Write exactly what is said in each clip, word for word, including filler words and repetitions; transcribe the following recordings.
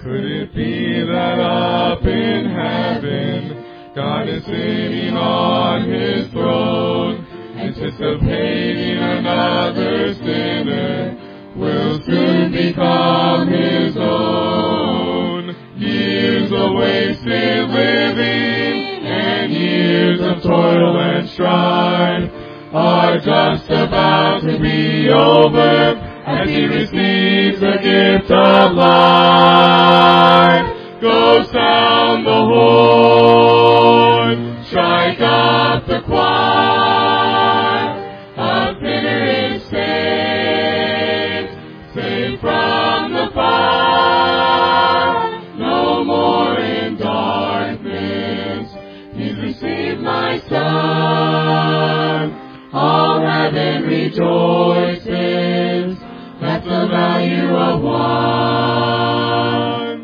Could it be that up in heaven God is sitting on His throne, anticipating another sinner will soon become His own? Years of wasted living and years of toil and strife are just about to be over as He receives the gift of life. Go sound the horn, strike up the choir. A sinner is saved, saved from the fire. No more in darkness, He's received my Son. All heaven rejoices, that's the value of one.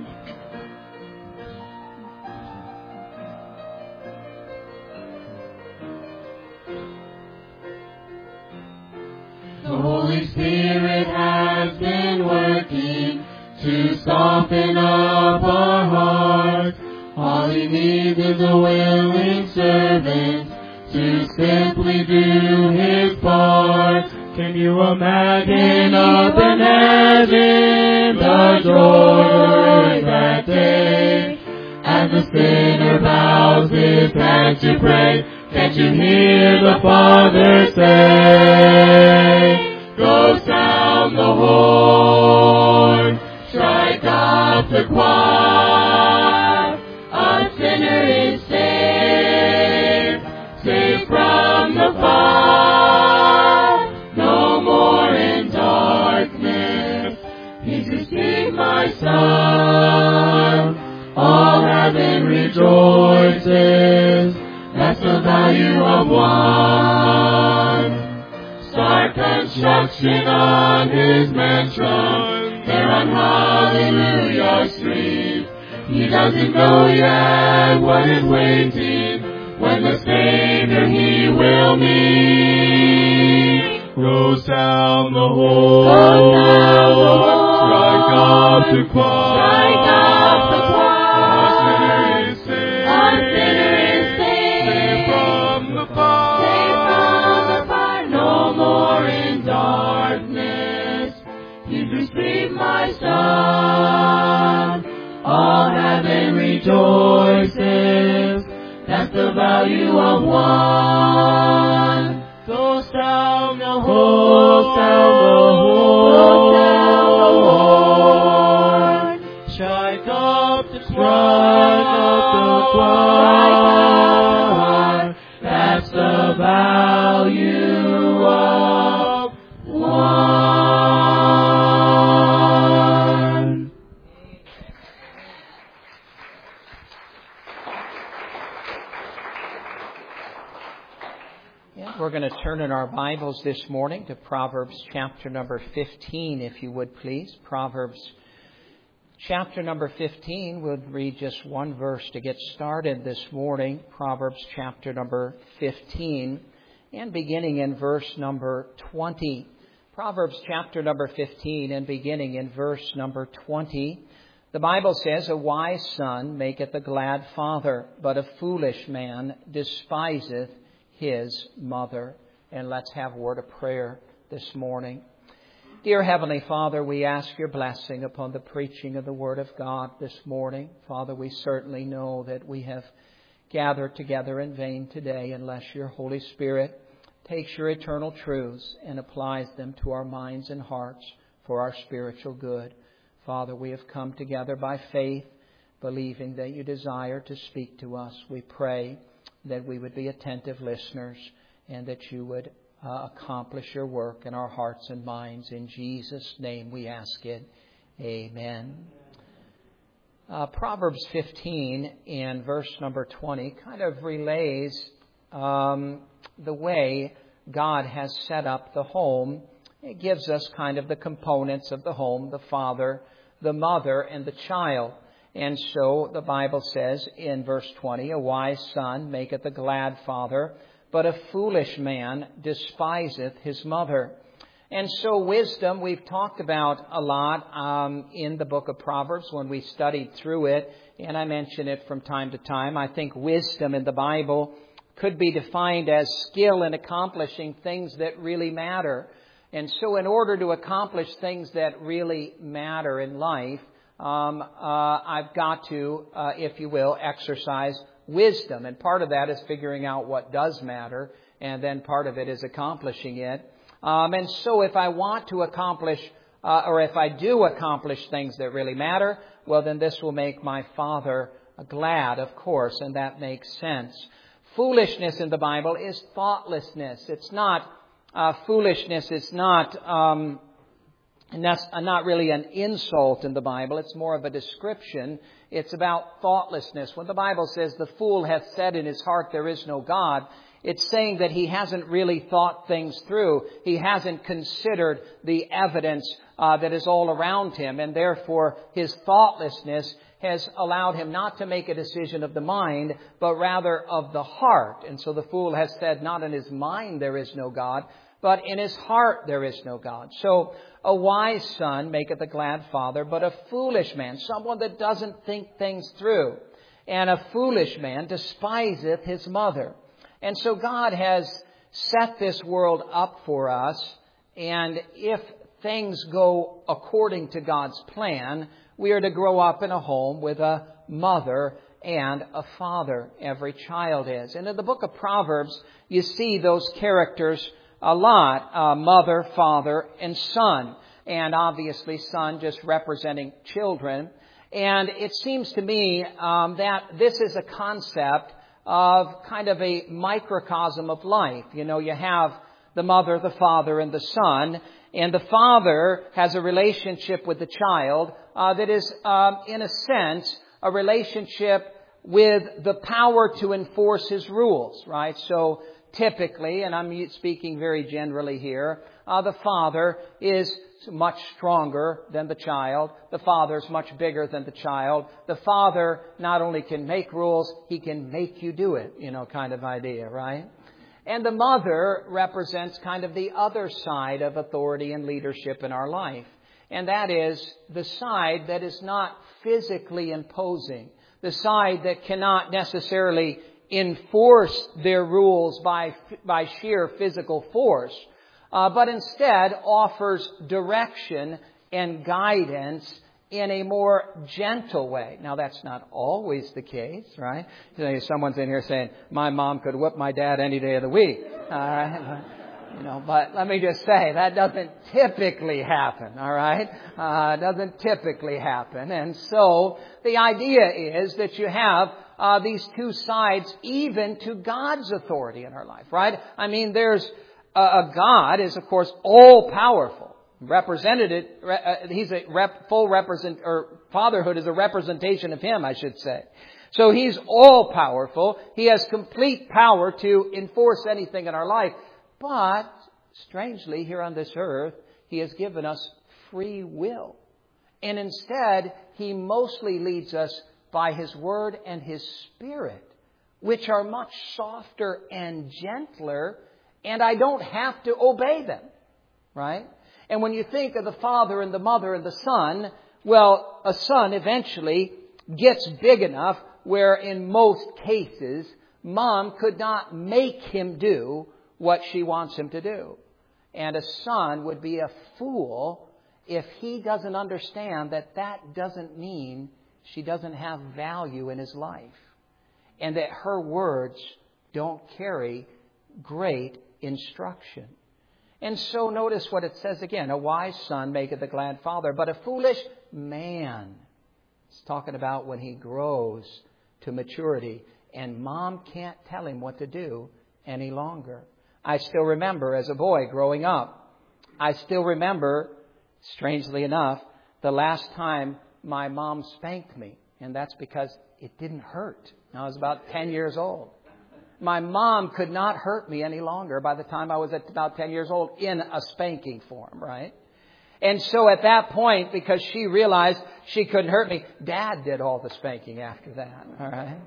The Holy Spirit has been working to soften up our hearts. All He needs is a willing servant to simply do His part. Can you imagine up in heaven the joy of that day as the sinner bows his head to pray? Can't you hear the Father say, go sound the horn, strike up the choir. A sinner is saved, saved from the fire. No more in darkness, He's received my Son. All heaven rejoices, that's the value of one. Start construction on His mansion there on Hallelujah Street. He doesn't know yet what is waiting when the Savior He will meet. Go sound the horn, strike up the choir. Strike up the choir. A sinner is saved, a sinner is saved, saved from the fire. Saved from the fire. No more in darkness, He's received my Son. All heaven rejoices, that's the value of one. Go sound the horn, go sound the horn, strike up the choir. That's the value of one. We're going to turn in our Bibles this morning to Proverbs chapter number fifteen, if you would please. Proverbs chapter number fifteen. We'll read just one verse to get started this morning. Proverbs chapter number fifteen, and beginning in verse number twenty. Proverbs chapter number fifteen, and beginning in verse number twenty. The Bible says, a wise son maketh a glad father, but a foolish man despiseth his mother. And let's have a word of prayer this morning. Dear Heavenly Father, we ask your blessing upon the preaching of the Word of God this morning. Father, we certainly know that we have gathered together in vain today unless your Holy Spirit takes your eternal truths and applies them to our minds and hearts for our spiritual good. Father, we have come together by faith, believing that you desire to speak to us. We pray that we would be attentive listeners and that you would uh, accomplish your work in our hearts and minds. In Jesus' name we ask it. Amen. Uh, Proverbs fifteen and verse number twenty kind of relays um, the way God has set up the home. It gives us kind of the components of the home, the father, the mother, and the child. And so the Bible says in verse twenty, a wise son maketh a glad father, but a foolish man despiseth his mother. And so wisdom we've talked about a lot um, in the book of Proverbs when we studied through it, and I mention it from time to time. I think wisdom in the Bible could be defined as skill in accomplishing things that really matter. And so in order to accomplish things that really matter in life, um, uh, I've got to, uh, if you will, exercise wisdom. And part of that is figuring out what does matter, and then part of it is accomplishing it. Um, and so if I want to accomplish, uh, or if I do accomplish things that really matter, well, then this will make my Father glad, of course, and that makes sense. Foolishness in the Bible is thoughtlessness. It's not, uh, foolishness is not, um, and that's not really an insult in the Bible. It's more of a description. It's about thoughtlessness. When the Bible says the fool hath said in his heart there is no God, it's saying that he hasn't really thought things through. He hasn't considered the evidence uh, that is all around him. And therefore, his thoughtlessness has allowed him not to make a decision of the mind, but rather of the heart. And so the fool has said, not in his mind there is no God, but in his heart there is no God. So a wise son maketh a glad father, but a foolish man, someone that doesn't think things through. And a foolish man despiseth his mother. And so God has set this world up for us, and if things go according to God's plan, we are to grow up in a home with a mother and a father. Every child is. And in the book of Proverbs, you see those characters a lot, uh, mother, father, and son. And obviously son just representing children. And it seems to me um, that this is a concept of kind of a microcosm of life. You know, you have the mother, the father, and the son. And the father has a relationship with the child uh, that is, um, in a sense, a relationship with the power to enforce his rules, right? So typically, and I'm speaking very generally here, uh, the father is much stronger than the child. The father is much bigger than the child. The father not only can make rules, he can make you do it, you know, kind of idea, right? And the mother represents kind of the other side of authority and leadership in our life. And that is the side that is not physically imposing. The side that cannot necessarily enforce their rules by, by sheer physical force. Uh, but instead offers direction and guidance in a more gentle way. Now, that's not always the case, right? You know, someone's in here saying, my mom could whip my dad any day of the week. All right? You know, but let me just say, that doesn't typically happen, all right? Uh, doesn't typically happen. And so the idea is that you have uh, these two sides even to God's authority in our life, right? I mean, there's a God is, of course, all-powerful. Represented, uh, he's a rep, full represent, or fatherhood is a representation of him, I should say. So he's all-powerful. He has complete power to enforce anything in our life. But, strangely, here on this earth, he has given us free will. And instead, he mostly leads us by his word and his spirit, which are much softer and gentler, and I don't have to obey them, right? And when you think of the father and the mother and the son, well, a son eventually gets big enough where in most cases, mom could not make him do what she wants him to do. And a son would be a fool if he doesn't understand that that doesn't mean she doesn't have value in his life. And that her words don't carry great instruction. And so notice what it says again. A wise son maketh a glad father, but a foolish man. It's talking about when he grows to maturity and mom can't tell him what to do any longer. I still remember as a boy growing up, I still remember, strangely enough, the last time my mom spanked me. And that's because it didn't hurt. I was about ten years old. My mom could not hurt me any longer by the time I was at about ten years old in a spanking form, right? And so at that point, because she realized she couldn't hurt me, Dad did all the spanking after that, all right?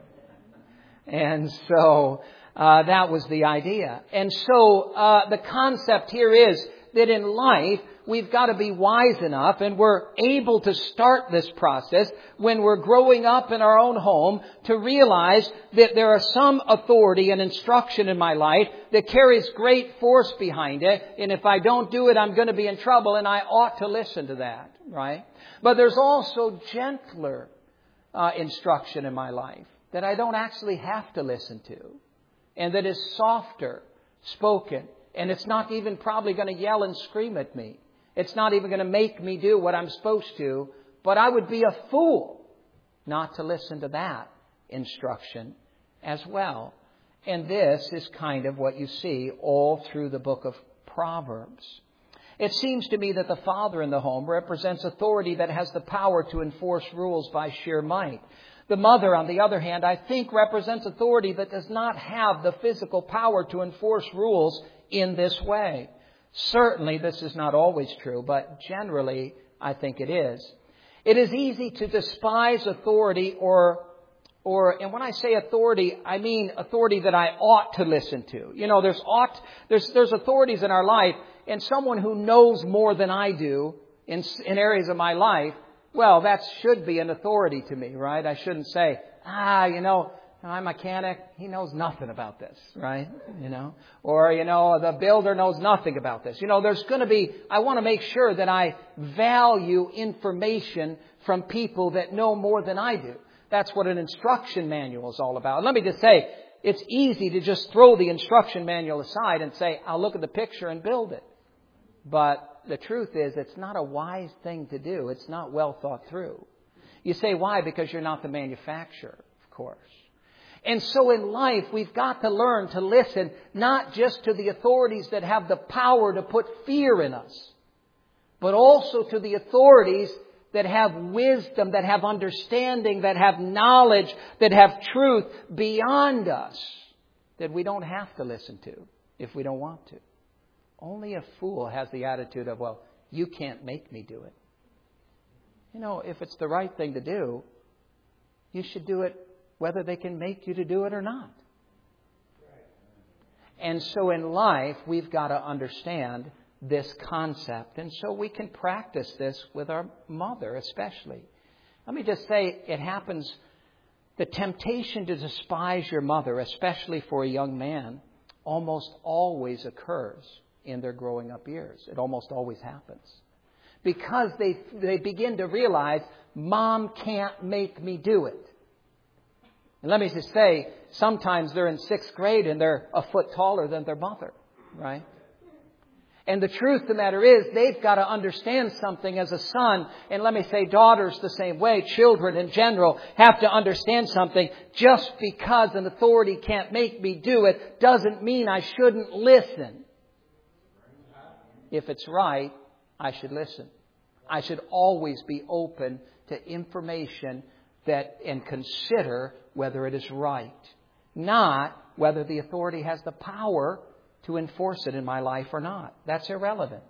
And so uh, that was the idea. And so uh, the concept here is that in life we've got to be wise enough, and we're able to start this process when we're growing up in our own home, to realize that there are some authority and instruction in my life that carries great force behind it. And if I don't do it, I'm going to be in trouble, and I ought to listen to that, right? But there's also gentler uh, instruction in my life that I don't actually have to listen to, and that is softer spoken. And it's not even probably going to yell and scream at me. It's not even going to make me do what I'm supposed to. But I would be a fool not to listen to that instruction as well. And this is kind of what you see all through the book of Proverbs. It seems to me that the father in the home represents authority that has the power to enforce rules by sheer might. The mother, on the other hand, I think represents authority that does not have the physical power to enforce rules in this way. Certainly, this is not always true, but generally, I think it is. It is easy to despise authority or, or, and when I say authority, I mean authority that I ought to listen to. You know, there's ought, there's, there's authorities in our life, and someone who knows more than I do in, in areas of my life, well, that should be an authority to me, right? I shouldn't say, ah, you know, my mechanic, he knows nothing about this, right? You know, or, you know, the builder knows nothing about this. You know, there's going to be, I want to make sure that I value information from people that know more than I do. That's what an instruction manual is all about. And let me just say, it's easy to just throw the instruction manual aside and say, I'll look at the picture and build it. But the truth is, it's not a wise thing to do. It's not well thought through. You say, why? Because you're not the manufacturer, of course. And so in life, we've got to learn to listen not just to the authorities that have the power to put fear in us, but also to the authorities that have wisdom, that have understanding, that have knowledge, that have truth beyond us, that we don't have to listen to if we don't want to. Only a fool has the attitude of, well, you can't make me do it. You know, if it's the right thing to do, you should do it whether they can make you to do it or not. And so in life, we've got to understand this concept. And so we can practice this with our mother especially. Let me just say, it happens, the temptation to despise your mother, especially for a young man, almost always occurs in their growing up years. It almost always happens. Because they they begin to realize, Mom can't make me do it. And let me just say, sometimes they're in sixth grade and they're a foot taller than their mother, right? And the truth of the matter is, they've got to understand something as a son. And let me say, daughters the same way. Children in general have to understand something. Just because an authority can't make me do it doesn't mean I shouldn't listen. If it's right, I should listen. I should always be open to information that and consider whether it is right, not whether the authority has the power to enforce it in my life or not. That's irrelevant.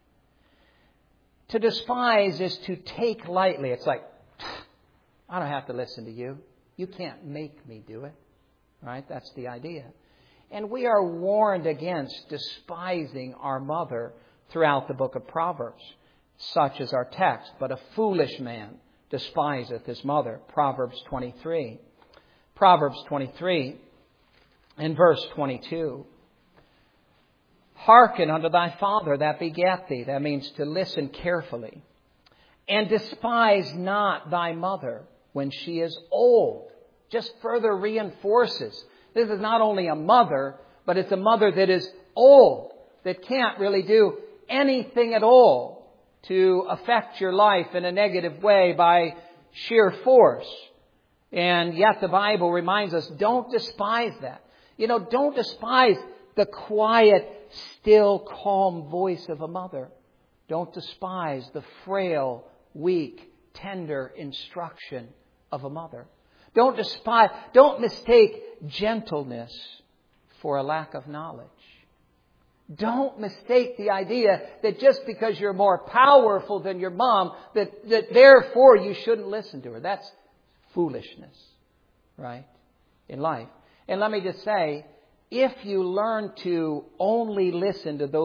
To despise is to take lightly. It's like, I don't have to listen to you. You can't make me do it. Right? That's the idea. And we are warned against despising our mother throughout the book of Proverbs, such as our text. But a foolish man despiseth his mother. Proverbs twenty-three. Proverbs twenty-three and verse twenty-two. Hearken unto thy father that begat thee. That means to listen carefully. And despise not thy mother when she is old. Just further reinforces. This is not only a mother, but it's a mother that is old, that can't really do anything at all to affect your life in a negative way by sheer force. And yet the Bible reminds us, don't despise that. You know, don't despise the quiet, still, calm voice of a mother. Don't despise the frail, weak, tender instruction of a mother. Don't despise, don't mistake gentleness for a lack of knowledge. Don't mistake the idea that just because you're more powerful than your mom, that, that therefore you shouldn't listen to her. That's foolishness, right, in life. And let me just say, if you learn to only listen to those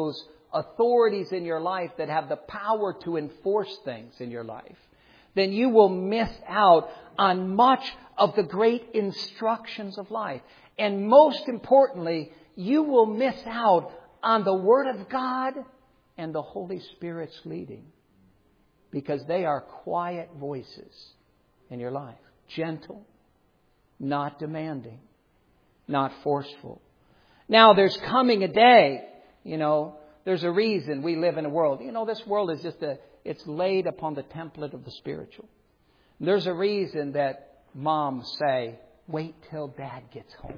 authorities in your life that have the power to enforce things in your life, then you will miss out on much of the great instructions of life. And most importantly, you will miss out on the Word of God and the Holy Spirit's leading, because they are quiet voices in your life. Gentle, not demanding, not forceful. Now, there's coming a day, you know, there's a reason we live in a world. You know, this world is just a, it's laid upon the template of the spiritual. There's a reason that moms say, wait till Dad gets home.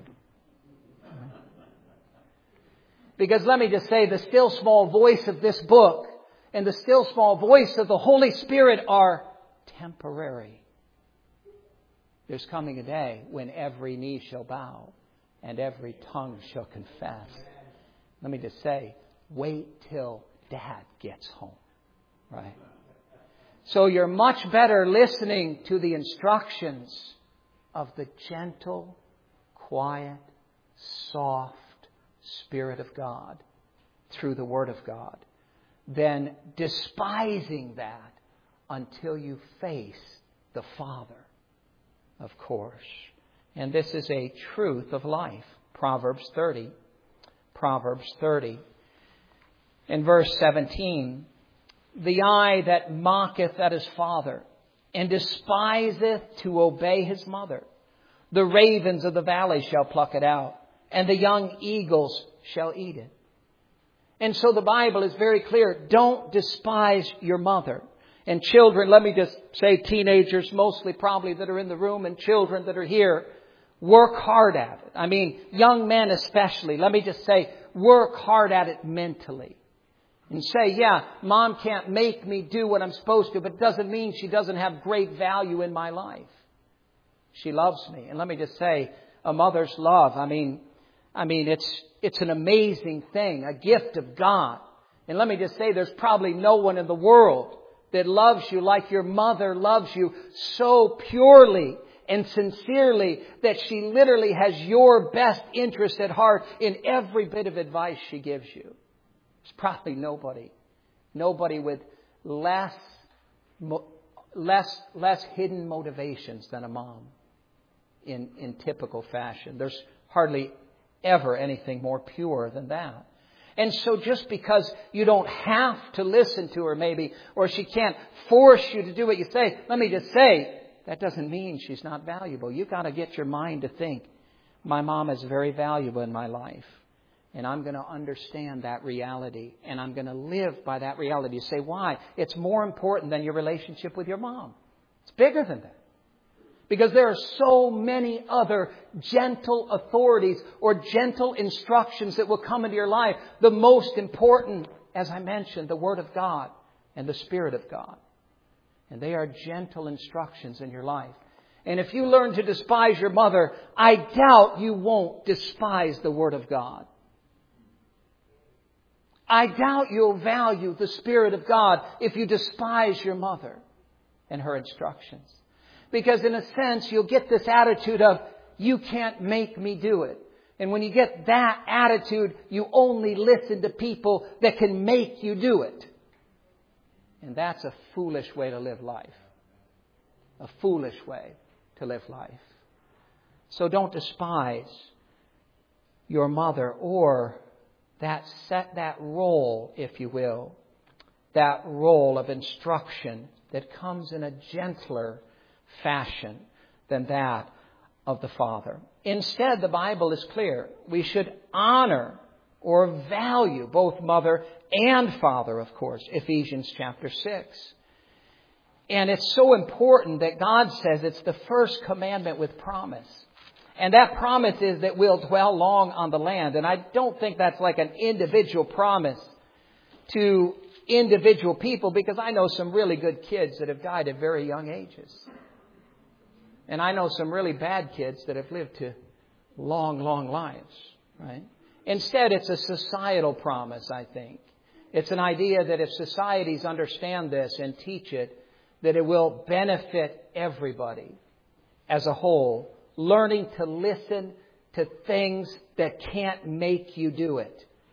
Because let me just say, the still small voice of this book and the still small voice of the Holy Spirit are temporary. There's coming a day when every knee shall bow and every tongue shall confess. Let me just say, wait till Dad gets home. Right? So you're much better listening to the instructions of the gentle, quiet, soft Spirit of God through the Word of God than despising that until you face the Father, of course. And this is a truth of life. Proverbs thirty. Proverbs thirty. In verse seventeen, the eye that mocketh at his father and despiseth to obey his mother, the ravens of the valley shall pluck it out, and the young eagles shall eat it. And so the Bible is very clear. Don't despise your mother. And children, let me just say, teenagers mostly probably that are in the room, and children that are here, work hard at it. I mean, young men especially. Let me just say, work hard at it mentally. And say, yeah, Mom can't make me do what I'm supposed to, but it doesn't mean she doesn't have great value in my life. She loves me. And let me just say, a mother's love, I mean, I mean, it's it's an amazing thing, a gift of God. And let me just say, there's probably no one in the world that loves you like your mother loves you so purely and sincerely that she literally has your best interest at heart in every bit of advice she gives you. There's probably nobody, nobody with less, less, less hidden motivations than a mom in, in typical fashion. There's hardly ever anything more pure than that. And so just because you don't have to listen to her maybe, or she can't force you to do what you say, let me just say, that doesn't mean she's not valuable. You've got to get your mind to think, my mom is very valuable in my life. And I'm going to understand that reality. And I'm going to live by that reality. You say, why? It's more important than your relationship with your mom. It's bigger than that. Because there are so many other gentle authorities or gentle instructions that will come into your life. The most important, as I mentioned, the Word of God and the Spirit of God. And they are gentle instructions in your life. And if you learn to despise your mother, I doubt you won't despise the Word of God. I doubt you'll value the Spirit of God if you despise your mother and her instructions. Because in a sense, you'll get this attitude of, you can't make me do it. And when you get that attitude, you only listen to people that can make you do it. And that's a foolish way to live life. A foolish way to live life. So don't despise your mother or that set that role, if you will, that role of instruction that comes in a gentler fashion than that of the Father. Instead, the Bible is clear. We should honor or value both mother and father, of course. Ephesians chapter six. And it's so important that God says it's the first commandment with promise. And that promise is that we'll dwell long on the land. And I don't think that's like an individual promise to individual people, because I know some really good kids that have died at very young ages. And I know some really bad kids that have lived to long, long lives, right? Instead, it's a societal promise, I think. It's an idea that if societies understand this and teach it, that it will benefit everybody as a whole. Learning to listen to things that can't make you do it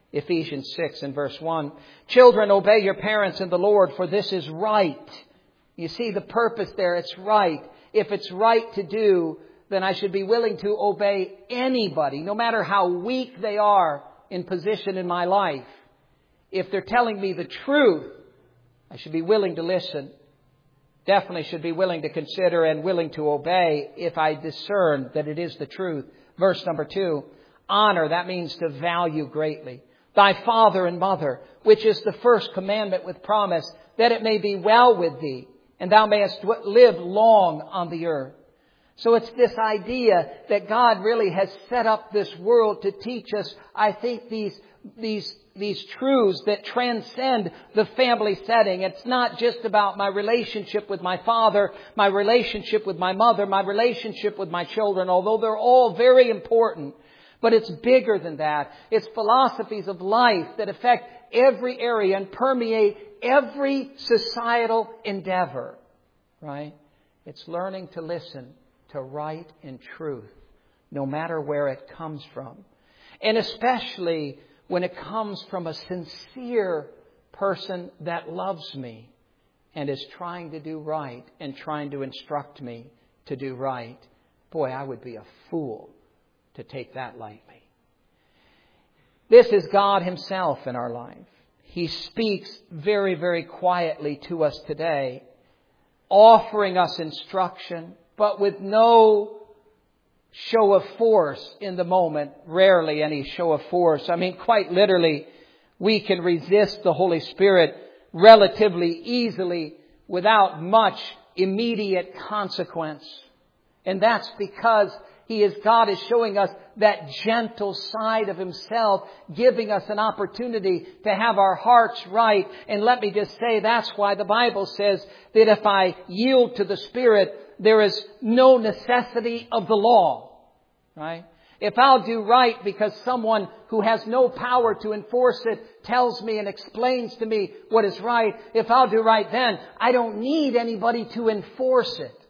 Ephesians six and verse one. Children, obey your parents in the Lord, for this is right. You see the purpose there. It's right. If it's right to do, then I should be willing to obey anybody, no matter how weak they are in position in my life. If they're telling me the truth, I should be willing to listen. Definitely should be willing to consider and willing to obey if I discern that it is the truth. Verse number two, honor, that means to value greatly. Thy father and mother, which is the first commandment with promise, that it may be well with thee, and thou mayest live long on the earth. So it's this idea that God really has set up this world to teach us, I think, these these these truths that transcend the family setting. It's not just about my relationship with my father, my relationship with my mother, my relationship with my children, although they're all very important. But it's bigger than that. It's philosophies of life that affect every area and permeate every societal endeavor. Right? It's learning to listen to right and truth, no matter where it comes from. And especially when it comes from a sincere person that loves me and is trying to do right and trying to instruct me to do right. Boy, I would be a fool to take that lightly. This is God Himself in our life. He speaks very, very quietly to us today, offering us instruction, but with no show of force in the moment. Rarely any show of force. I mean, quite literally, we can resist the Holy Spirit relatively easily without much immediate consequence. And that's because He is, God is showing us that gentle side of Himself, giving us an opportunity to have our hearts right. And let me just say, that's why the Bible says that if I yield to the Spirit, there is no necessity of the law. Right? If I'll do right because someone who has no power to enforce it tells me and explains to me what is right, if I'll do right then, I don't need anybody to enforce it.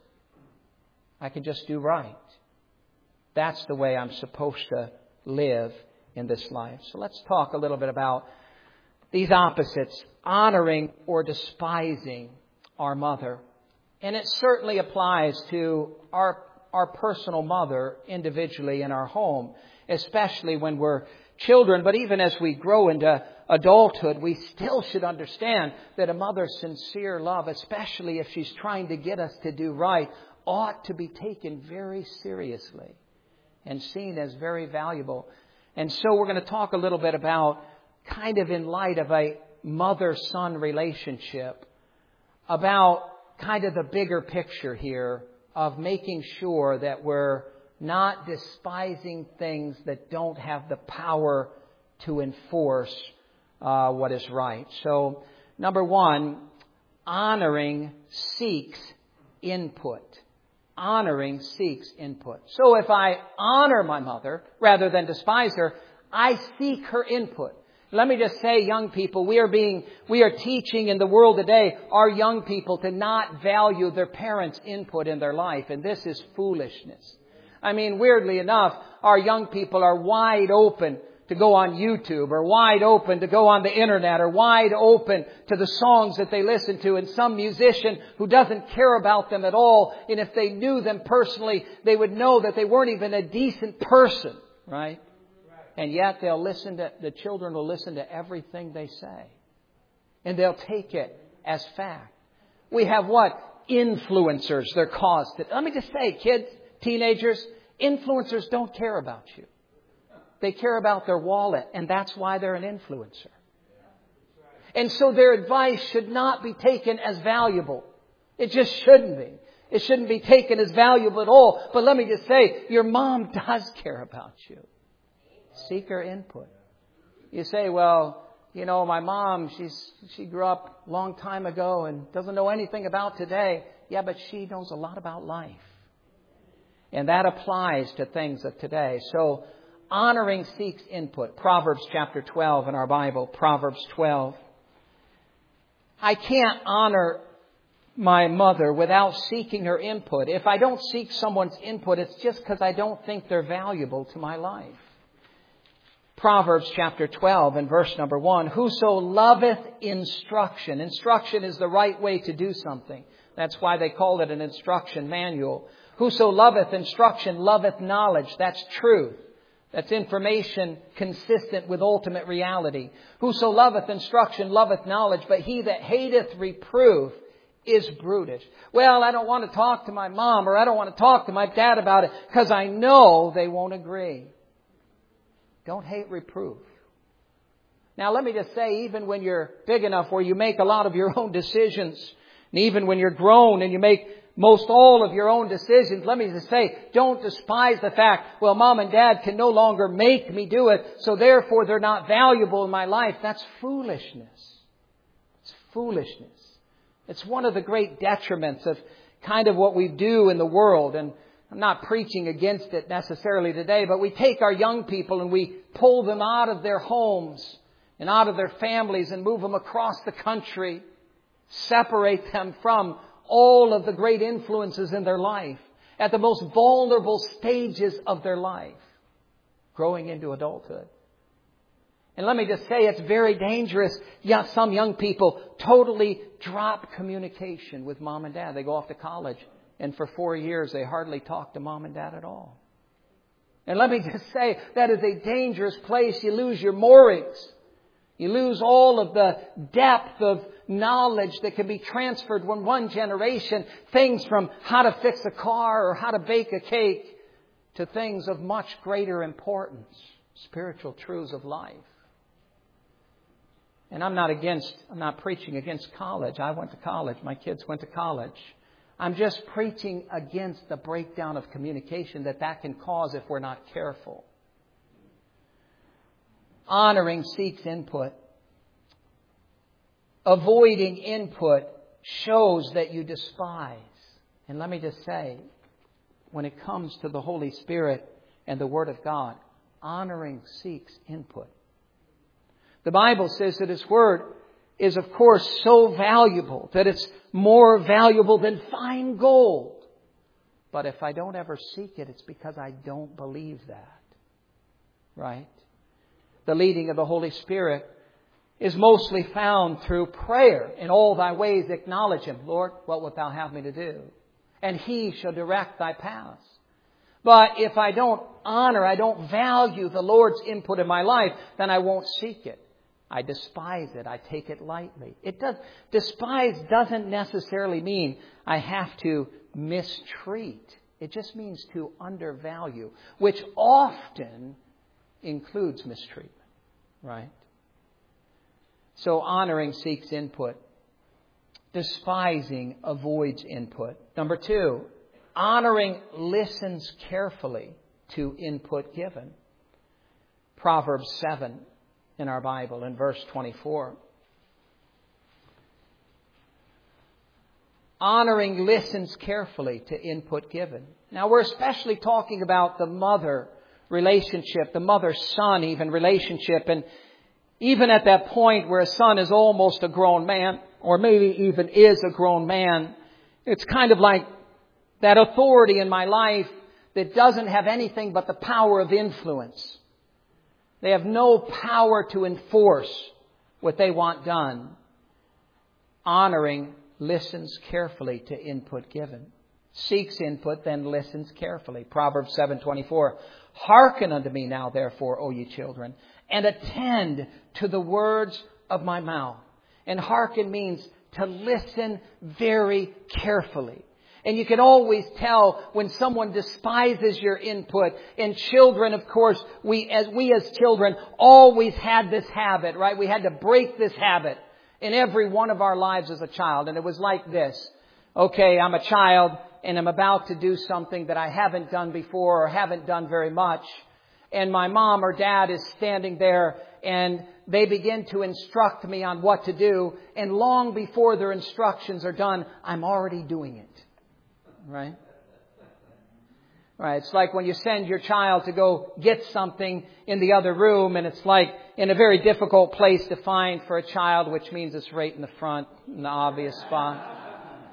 I can just do right. That's the way I'm supposed to live in this life. So let's talk a little bit about these opposites, honoring or despising our mother. And it certainly applies to our our personal mother individually in our home, especially when we're children. But even as we grow into adulthood, we still should understand that a mother's sincere love, especially if she's trying to get us to do right, ought to be taken very seriously and seen as very valuable. And so we're going to talk a little bit about, kind of in light of a mother-son relationship, about kind of the bigger picture here of making sure that we're not despising things that don't have the power to enforce uh, what is right. So, number one, honoring seeks input. Honoring seeks input. So if I honor my mother rather than despise her, I seek her input. Let me just say, young people, we are being, we are teaching in the world today our young people to not value their parents' input in their life. And this is foolishness. I mean, weirdly enough, our young people are wide open to go on YouTube, or wide open to go on the internet, or wide open to the songs that they listen to. And some musician who doesn't care about them at all, and if they knew them personally, they would know that they weren't even a decent person, right? And yet they'll listen to, the children will listen to everything they say. And they'll take it as fact. We have what? Influencers, they're caused to. Let me just say, kids, teenagers, influencers don't care about you. They care about their wallet, and that's why they're an influencer. And so their advice should not be taken as valuable. It just shouldn't be. It shouldn't be taken as valuable at all. But let me just say, your mom does care about you. Seek her input. You say, well, you know, my mom, she's she grew up a long time ago and doesn't know anything about today. Yeah, but she knows a lot about life. And that applies to things of today. So honoring seeks input. Proverbs chapter twelve in our Bible. Proverbs twelve. I can't honor my mother without seeking her input. If I don't seek someone's input, it's just because I don't think they're valuable to my life. Proverbs chapter twelve and verse number one. Whoso loveth instruction. Instruction is the right way to do something. That's why they call it an instruction manual. Whoso loveth instruction loveth knowledge. That's truth. That's information consistent with ultimate reality. Whoso loveth instruction loveth knowledge, but he that hateth reproof is brutish. Well, I don't want to talk to my mom or I don't want to talk to my dad about it because I know they won't agree. Don't hate reproof. Now, let me just say, even when you're big enough where you make a lot of your own decisions, and even when you're grown and you make most all of your own decisions, let me just say, don't despise the fact, well, mom and dad can no longer make me do it, so therefore they're not valuable in my life. That's foolishness. It's foolishness. It's one of the great detriments of kind of what we do in the world. And I'm not preaching against it necessarily today, but we take our young people and we pull them out of their homes and out of their families and move them across the country, separate them from all of the great influences in their life at the most vulnerable stages of their life, growing into adulthood. And let me just say, it's very dangerous. Yeah, some young people totally drop communication with mom and dad. They go off to college, and for four years they hardly talk to mom and dad at all. And let me just say, that is a dangerous place. You lose your moorings. You lose all of the depth of knowledge that can be transferred from one generation. Things from how to fix a car or how to bake a cake to things of much greater importance. Spiritual truths of life. And I'm not against, I'm not preaching against college. I went to college. My kids went to college. I'm just preaching against the breakdown of communication that that can cause if we're not careful. Honoring seeks input. Avoiding input shows that you despise. And let me just say, when it comes to the Holy Spirit and the Word of God, honoring seeks input. The Bible says that His Word is, of course, so valuable that it's more valuable than fine gold. But if I don't ever seek it, it's because I don't believe that. Right? The leading of the Holy Spirit is mostly found through prayer. In all thy ways acknowledge Him. Lord, what wilt thou have me to do? And He shall direct thy paths. But if I don't honor, I don't value the Lord's input in my life, then I won't seek it. I despise it. I take it lightly. It does, despise doesn't necessarily mean I have to mistreat. It just means to undervalue, which often includes mistreatment. Right? So honoring seeks input. Despising avoids input. Number two, honoring listens carefully to input given. Proverbs seven in our Bible in verse twenty-four. Honoring listens carefully to input given. Now we're especially talking about the mother relationship, the mother-son even relationship. And even at that point where a son is almost a grown man, or maybe even is a grown man, it's kind of like that authority in my life that doesn't have anything but the power of influence. They have no power to enforce what they want done. Honoring listens carefully to input given. Seeks input, then listens carefully. Proverbs seven twenty-four. Hearken unto me now, therefore, O ye children, and attend to the words of my mouth. And hearken means to listen very carefully. And you can always tell when someone despises your input. And children, of course, we as we as children always had this habit, right? We had to break this habit in every one of our lives as a child. And it was like this. Okay, I'm a child and I'm about to do something that I haven't done before or haven't done very much. And my mom or dad is standing there and they begin to instruct me on what to do. And long before their instructions are done, I'm already doing it. Right? Right. It's like when you send your child to go get something in the other room, and it's like in a very difficult place to find for a child, which means it's right in the front, in the obvious spot.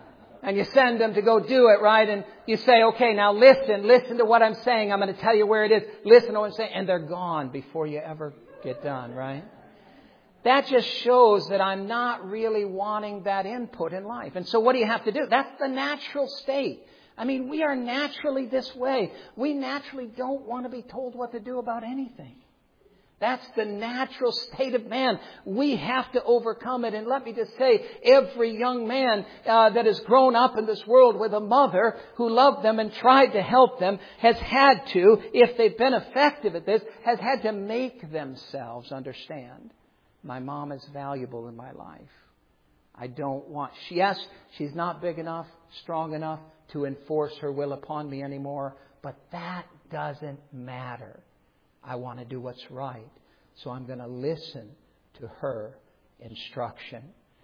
And you send them to go do it, right? And you say, okay, now listen, listen to what I'm saying. I'm going to tell you where it is. Listen to what I'm saying. And they're gone before you ever get done, right? That just shows that I'm not really wanting that input in life. And so what do you have to do? That's the natural state. I mean, we are naturally this way. We naturally don't want to be told what to do about anything. That's the natural state of man. We have to overcome it. And let me just say, every young man uh, that has grown up in this world with a mother who loved them and tried to help them has had to, if they've been effective at this, has had to make themselves understand. My mom is valuable in my life. I don't want... Yes, she's not big enough, strong enough to enforce her will upon me anymore. But that doesn't matter. I want to do what's right. So I'm going to listen to her instruction.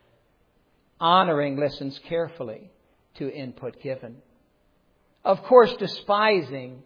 Honoring listens carefully to input given. Of course, despising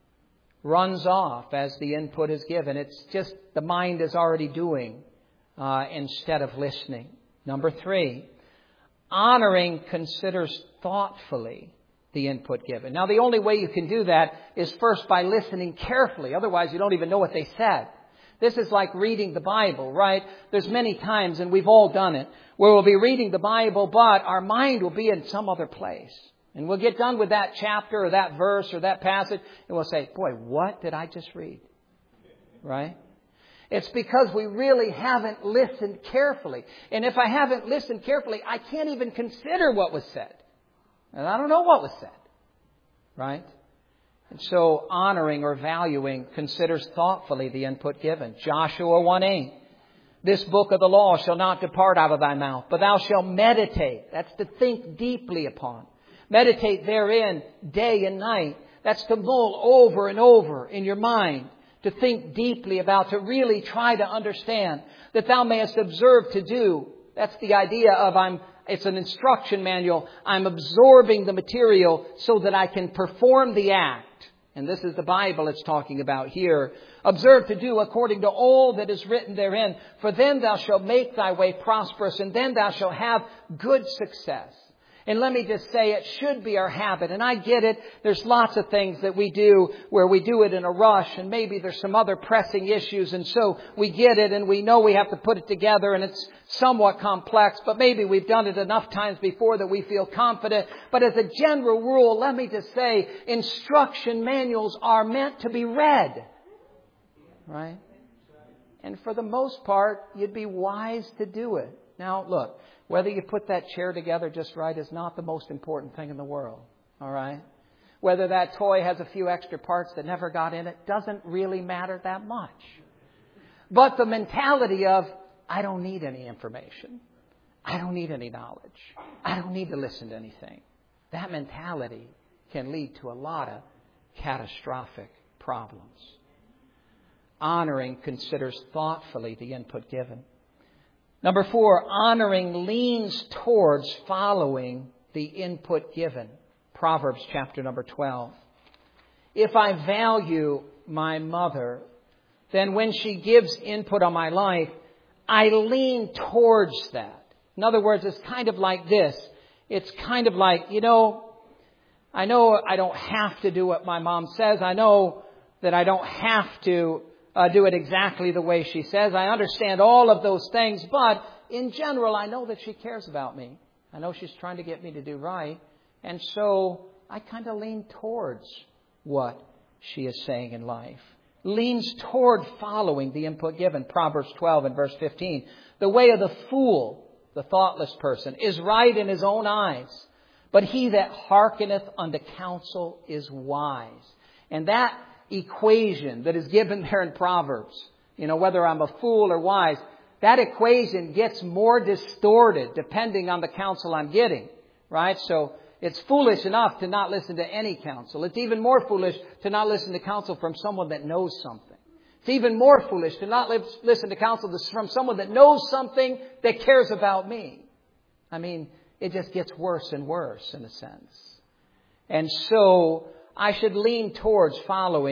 runs off as the input is given. It's just the mind is already doing uh, instead of listening. Number three, honoring considers thoughtfully the input given. Now, the only way you can do that is first by listening carefully. Otherwise, you don't even know what they said. This is like reading the Bible, right? There's many times, and we've all done it, where we'll be reading the Bible, but our mind will be in some other place. And we'll get done with that chapter or that verse or that passage, and we'll say, boy, what did I just read? Right? It's because we really haven't listened carefully. And if I haven't listened carefully, I can't even consider what was said. And I don't know what was said. Right? And so honoring or valuing considers thoughtfully the input given. Joshua one eight. This book of the law shall not depart out of thy mouth, but thou shalt meditate. That's to think deeply upon. Meditate therein day and night. That's to mull over and over in your mind. To think deeply about, to really try to understand. That thou mayest observe to do. That's the idea of I'm It's an instruction manual. I'm absorbing the material so that I can perform the act. And this is the Bible it's talking about here. Observe to do according to all that is written therein. For then thou shalt make thy way prosperous, and then thou shalt have good success. And let me just say, it should be our habit. And I get it. There's lots of things that we do where we do it in a rush. And maybe there's some other pressing issues. And so we get it and we know we have to put it together. And it's somewhat complex. But maybe we've done it enough times before that we feel confident. But as a general rule, let me just say, instruction manuals are meant to be read. Right? And for the most part, you'd be wise to do it. Now, look. Whether you put that chair together just right is not the most important thing in the world. All right? Whether that toy has a few extra parts that never got in it doesn't really matter that much. But the mentality of, I don't need any information. I don't need any knowledge. I don't need to listen to anything. That mentality can lead to a lot of catastrophic problems. Honoring considers thoughtfully the input given. Number four, honoring leans towards following the input given. Proverbs chapter number twelve. If I value my mother, then when she gives input on my life, I lean towards that. In other words, it's kind of like this. It's kind of like, you know, I know I don't have to do what my mom says. I know that I don't have to Uh, do it exactly the way she says. I understand all of those things, but in general, I know that she cares about me. I know she's trying to get me to do right. And so I kind of lean towards what she is saying in life. Leans toward following the input given. Proverbs twelve and verse fifteen. The way of the fool, the thoughtless person, is right in his own eyes, but he that hearkeneth unto counsel is wise. And that equation that is given there in Proverbs, you know, whether I'm a fool or wise, that equation gets more distorted depending on the counsel I'm getting, right? So it's foolish enough to not listen to any counsel. It's even more foolish to not listen to counsel from someone that knows something. It's even more foolish to not listen to counsel from someone that knows something that cares about me. I mean, it just gets worse and worse in a sense. And so I should lean towards following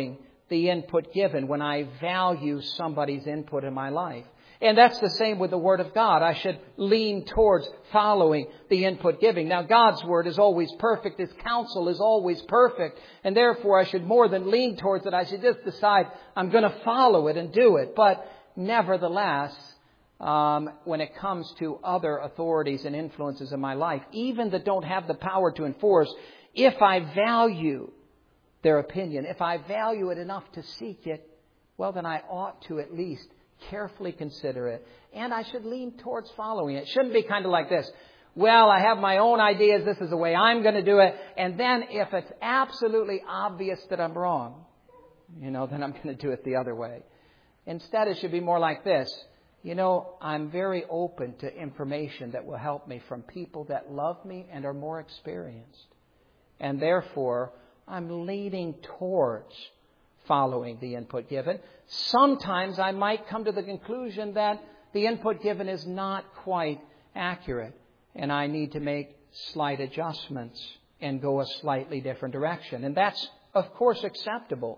the input given, when I value somebody's input in my life. And that's the same with the Word of God. I should lean towards following the input giving. Now, God's Word is always perfect. His counsel is always perfect. And therefore, I should more than lean towards it. I should just decide I'm going to follow it and do it. But nevertheless, um, when it comes to other authorities and influences in my life, even that don't have the power to enforce, if I value their opinion, if I value it enough to seek it, well, then I ought to at least carefully consider it. And I should lean towards following it. It shouldn't be kind of like this. Well, I have my own ideas. This is the way I'm going to do it. And then if it's absolutely obvious that I'm wrong, you know, then I'm going to do it the other way. Instead, it should be more like this. You know, I'm very open to information that will help me from people that love me and are more experienced. And therefore, I'm leaning towards following the input given. Sometimes I might come to the conclusion that the input given is not quite accurate, and I need to make slight adjustments and go a slightly different direction. And that's, of course, acceptable,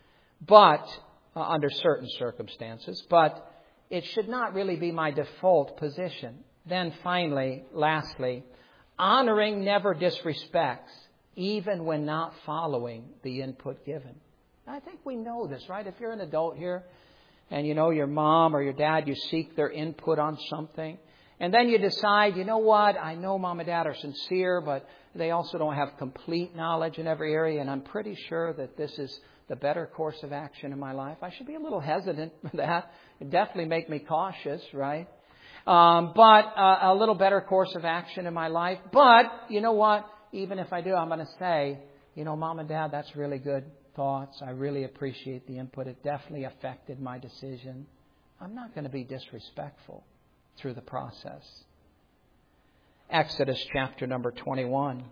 but uh, under certain circumstances. But it should not really be my default position. Then finally, lastly, honoring never disrespects, even when not following the input given. I think we know this, right? If you're an adult here and you know your mom or your dad, you seek their input on something. And then you decide, you know what, I know mom and dad are sincere, but they also don't have complete knowledge in every area. And I'm pretty sure that this is the better course of action in my life. I should be a little hesitant with that. It definitely make me cautious, right? Um, but uh, a little better course of action in my life. But you know what? Even if I do, I'm going to say, you know, mom and dad, that's really good thoughts. I really appreciate the input. It definitely affected my decision. I'm not going to be disrespectful through the process. Exodus chapter number twenty-one.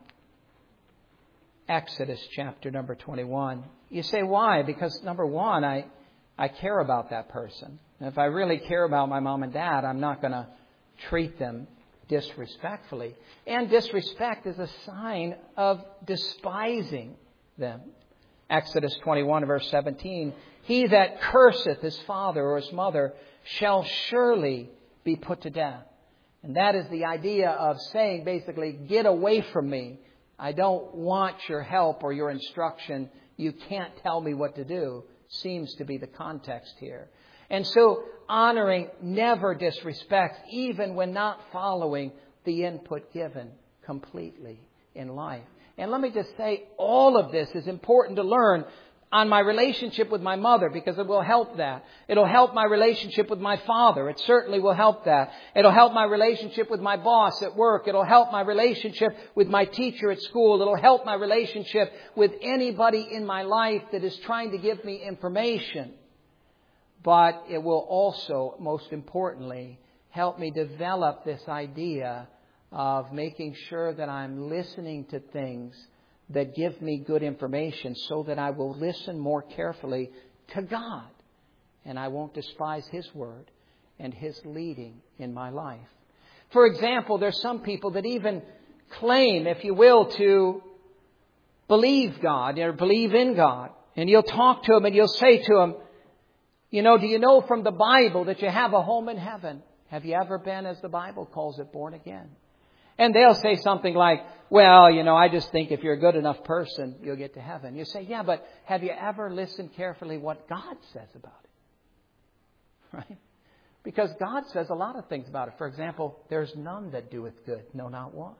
Exodus chapter number twenty-one. You say, why? Because number one, I, I care about that person. And if I really care about my mom and dad, I'm not going to treat them disrespectfully. And disrespect is a sign of despising them. Exodus twenty-one, verse seventeen, he that curseth his father or his mother shall surely be put to death. And that is the idea of saying, basically, get away from me. I don't want your help or your instruction. You can't tell me what to do, seems to be the context here. And so honoring never disrespects, even when not following the input given completely in life. And let me just say, all of this is important to learn on my relationship with my mother, because it will help that. It'll help my relationship with my father. It certainly will help that. It'll help my relationship with my boss at work. It'll help my relationship with my teacher at school. It'll help my relationship with anybody in my life that is trying to give me information. But it will also, most importantly, help me develop this idea of making sure that I'm listening to things that give me good information, so that I will listen more carefully to God, and I won't despise His Word and His leading in my life. For example, there's some people that even claim, if you will, to believe God or believe in God. And you'll talk to them and you'll say to them, you know, do you know from the Bible that you have a home in heaven? Have you ever been, as the Bible calls it, born again? And they'll say something like, well, you know, I just think if you're a good enough person, you'll get to heaven. You say, yeah, but have you ever listened carefully what God says about it? Right? Because God says a lot of things about it. For example, there's none that doeth good, no, not one.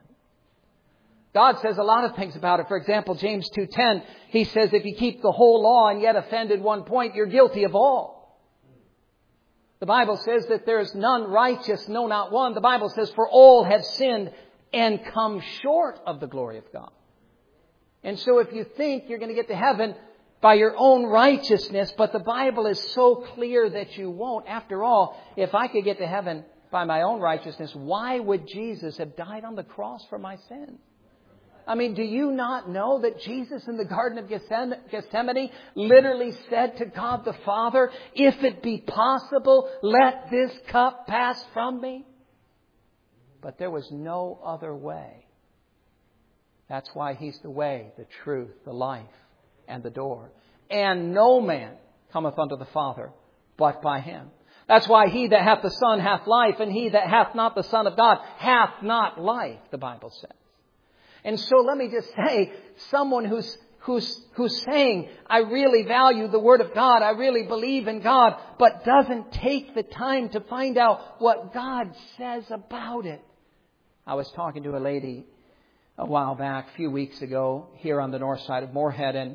God says a lot of things about it. For example, James two ten, he says, if you keep the whole law and yet offend at one point, you're guilty of all. The Bible says that there is none righteous, no, not one. The Bible says, for all have sinned and come short of the glory of God. And so if you think you're going to get to heaven by your own righteousness, but the Bible is so clear that you won't. After all, if I could get to heaven by my own righteousness, why would Jesus have died on the cross for my sins? I mean, do you not know that Jesus in the Garden of Gethsemane literally said to God the Father, if it be possible, let this cup pass from me? But there was no other way. That's why He's the way, the truth, the life, and the door. and no man cometh unto the Father but by Him. That's why he that hath the Son hath life, and he that hath not the Son of God hath not life, the Bible says. And so let me just say, someone who's who's who's saying, I really value the Word of God, I really believe in God, but doesn't take the time to find out what God says about it. I was talking to a lady a while back, a few weeks ago, here on the north side of Moorhead, and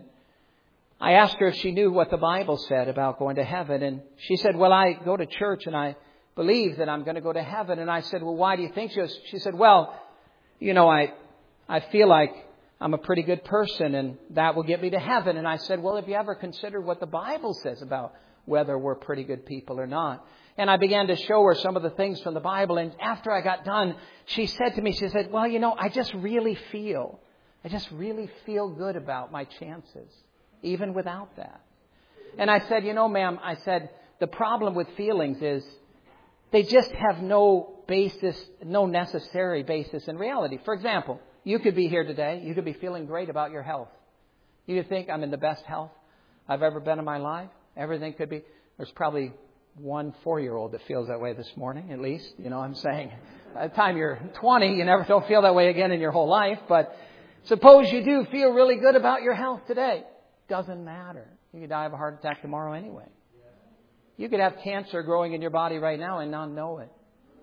I asked her if she knew what the Bible said about going to heaven. And she said, well, I go to church and I believe that I'm going to go to heaven. And I said, well, why do you think so? She said, well, you know, I I feel like I'm a pretty good person and that will get me to heaven. And I said, well, have you ever considered what the Bible says about whether we're pretty good people or not? And I began to show her some of the things from the Bible. And after I got done, she said to me, she said, well, you know, I just really feel, I just really feel good about my chances, even without that. And I said, you know, ma'am, I said, the problem with feelings is they just have no basis, no necessary basis in reality. For example, you could be here today. You could be feeling great about your health. You could think, I'm in the best health I've ever been in my life. Everything could be. There's probably one four-year-old that feels that way this morning, at least. You know what I'm saying? By the time you're twenty, you never don't feel that way again in your whole life. But suppose you do feel really good about your health today. Doesn't matter. You could die of a heart attack tomorrow anyway. You could have cancer growing in your body right now and not know it.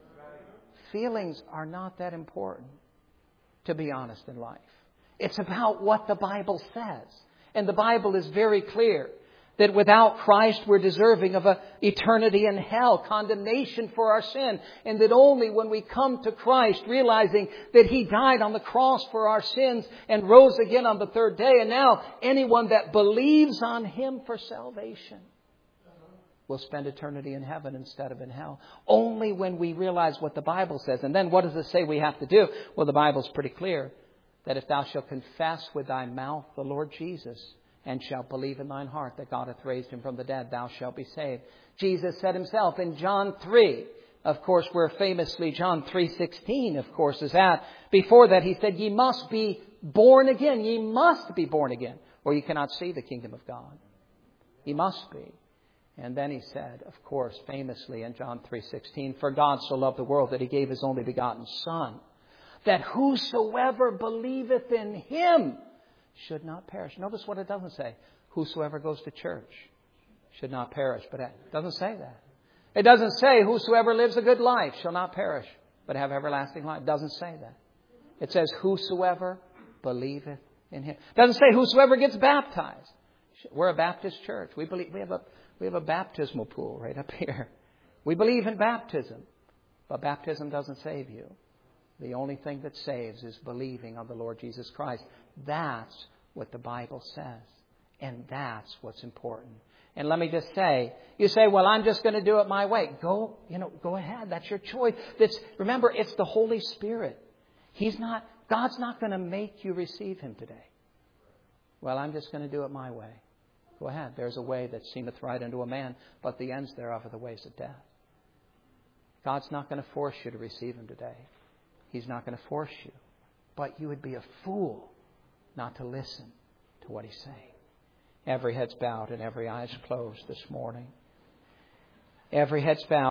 Feelings are not that important, to be honest, in life. It's about what the Bible says. And the Bible is very clear that without Christ we're deserving of an eternity in hell, condemnation for our sin. And that only when we come to Christ, realizing that He died on the cross for our sins and rose again on the third day. And now anyone that believes on Him for salvation will spend eternity in heaven instead of in hell. Only when we realize what the Bible says. And then what does it say we have to do? Well, the Bible's pretty clear that if thou shalt confess with thy mouth the Lord Jesus, and shalt believe in thine heart that God hath raised Him from the dead, thou shalt be saved. Jesus said Himself in John three, of course, where famously John three sixteen, of course, is at. Before that, He said, ye must be born again. Ye must be born again, or you cannot see the kingdom of God. Ye must be. And then He said, of course, famously in John three sixteen, for God so loved the world that He gave His only begotten Son, that whosoever believeth in Him should not perish. Notice what it doesn't say. Whosoever goes to church should not perish. But it doesn't say that. It doesn't say whosoever lives a good life shall not perish, but have everlasting life. It doesn't say that. It says whosoever believeth in Him. It doesn't say whosoever gets baptized. We're a Baptist church. We believe we have a we have a baptismal pool right up here. We believe in baptism, but baptism doesn't save you. The only thing that saves is believing on the Lord Jesus Christ. That's what the Bible says. And that's what's important. And let me just say, you say, well, I'm just going to do it my way. Go, you know, go ahead. That's your choice. That's, remember, it's the Holy Spirit. He's not, God's not going to make you receive Him today. Well, I'm just going to do it my way. Go ahead. There's a way that seemeth right unto a man, but the ends thereof are the ways of death. God's not going to force you to receive Him today. He's not going to force you. But you would be a fool not to listen to what He's saying. Every head's bowed and every eye's closed this morning. Every head's bowed.